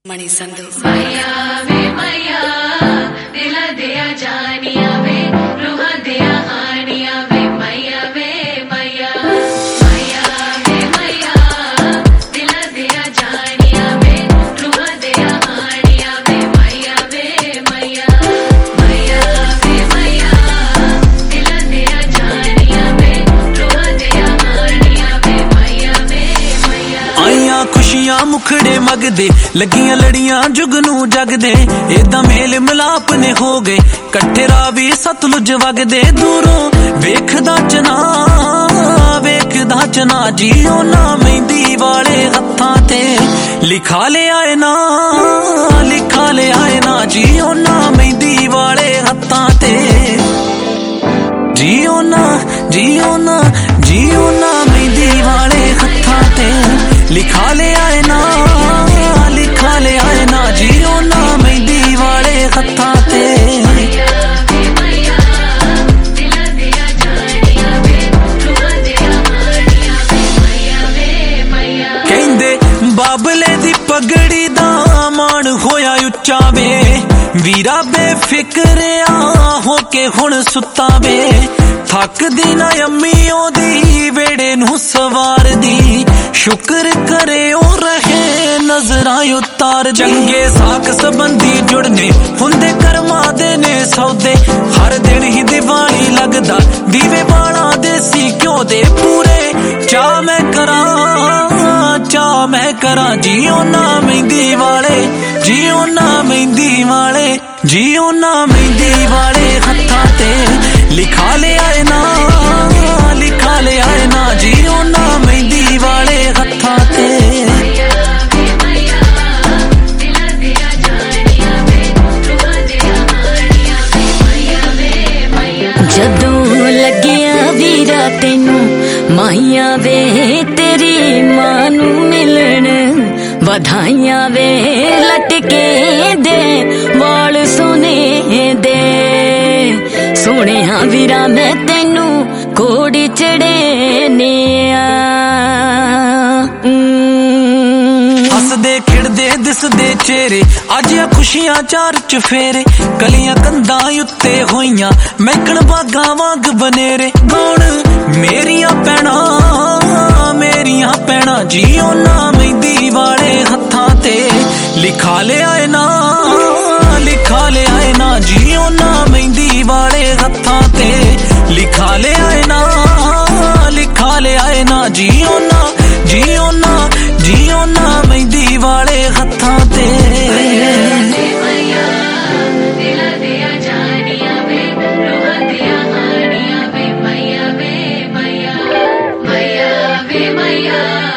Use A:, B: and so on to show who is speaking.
A: मणि संधू
B: मैया वे मैया दिला दिया जानिया वे रूहा दिया हानिया वे मैया वे मैया मैया वे मैया दिला दिया जानिया वे रूहा दिया हानिया वे मैया वे मैया मैया वे मैया दिला दिया जानिया वे रूहा दिया हानिया वे मैया वे मैया
C: आईया खुशियां मुखड़े मगदे लगियां लड़ियां जुगनू जगदे एदा मेल मिलाप ने हो गए कट्ठे रावी सतलुज वगदे दूरों वेखदा चना जियो ना मेहंदी वाले हत्थां ते लिखा ले आए ना जियो ना मेहंदी वाले हत्थां ते जियो ना मेहंदी वाले हत्थां ते लिखा ले आए ना जियो ना मेहंदी वाले हत्थां ते कहंदे बाबले दी पगड़ी दा मान होया उच्चा वे वीरा बेफिक्रिया होके हुण सुत्ता वे थकदी ना अम्मी ओदी वेड़े नू सवार दी शुक्र करे ओ रहे नजरां उतार चंगे साख संबंधी जुड़ने हुंदे कर्मा दे ने सौदे हर दिन ही दिवाली लगदा दीवे बाणा देसी क्यों दे पूरे चा मैं करा जियो ना मेहंदी वाले जियो ना मेहंदी वाले हत्थां ते लिखा ले आए ना जियो ना मेहंदी वाले हत्थां ते
D: जदों लगिया वीरा तेनू माइया वे तेरी मां नू मिलन बधाइयां वे लटके दे वाल सोने दे सोने वीरा मैं तेनू कोड़ी चढ़े ने
C: हसदे खिड़दे दिसदे चेहरे अज खुशियां चार चफेरे कलियां कंधां उत्ते होइयां मैकण बागा वांग बनेरे गौण मेरियां पैणा जियो ना मेहंदी वाले हत्थां ते लिखा ले आए ना जियो ना मेहंदी वाले हत्थां ते लिखा ले आए ना जियो ना मेहंदी वाले हत्थां ते
B: दिला दिया जानिया वे रूहा दिया हानिया वे मैया वे मैया मैया वे मैया